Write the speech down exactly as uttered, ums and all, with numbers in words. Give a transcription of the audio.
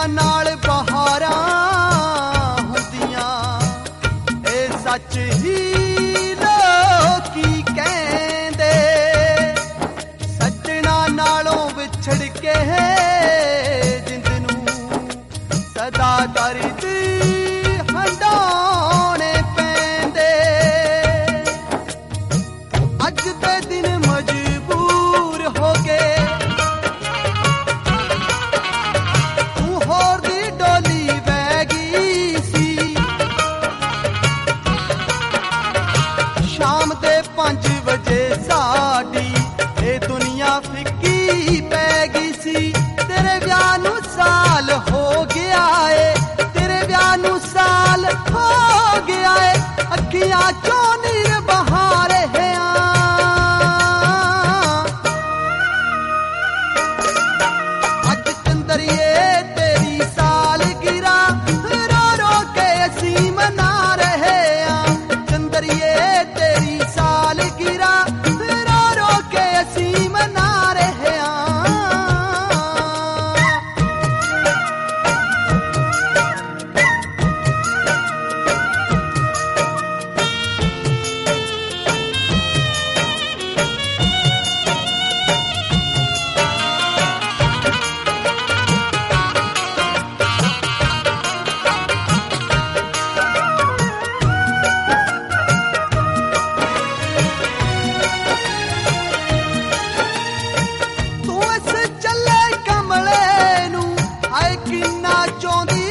ਸੱਜਣਾ ਨਾਲ ਬਹਾਰਾਂ ਹੁੰਦੀਆਂ, ਇਹ ਸੱਚ ਹੀ ਲੋਕੀ ਕਹਿੰਦੇ। ਸੱਜਣਾ ਨਾਲੋਂ ਵਿਛੜ ਕੇ ਜਿੰਦ ਨੂੰ ਸਦਾ ਦਰਦ ਹੰਡਾਉਣੇ ਪੈਂਦੇ। ਅੱਜ ਦੇ ਦਿਨ ਮਜਬੂਰ ਹੋ ਕੇ ਤੂੰ ਹੋਰ ਦੀ ਡੋਲੀ ਵਹਿ ਗਈ ਸੀ। ਸ਼ਾਮ ਦੇ ਪੰਜ ਵਜੇ ਸਾਡੀ ਇਹ ਦੁਨੀਆ ਫਿੱਕੀ ਪੈ ਗਈ ਸੀ। ਤੇਰੇ ਵਿਆਹ ਨੂੰ ਸਾਲ ਹੋ ਗਿਆ ਏ, ਤੇਰੇ ਵਿਆਹ ਨੂੰ ਸਾਲ ਹੋ ਗਿਆ ਏ। ਅੱਖੀਆਂ ਚੋਂ ਨੀਰ ਬਹਾ ਰਹੇ ਆਂ। ਅੱਜ ਚੰਦਰੀਏ ਤੇਰੀ ਸਾਲਗਿਰਾ ਰੋ ਰੋ ਕੇ ਅਸੀਂ ਮਨਾ ਰਹੇ ਆਂ। ਚੰਦਰੀਏ ਤੇਰੀ ਸਾਲਗਿਰਾ ਰੋ ਰੋ ਕੇ ਅਸੀਂ ਮਨਾ ਰਹੇ ਆਂ। ਤੂੰ ਇਸ ਚੱਲੇ ਕਮਲੇ ਨੂੰ ਹਾਏ ਕਿੰਨਾ ਚਾਹੁੰਦੀ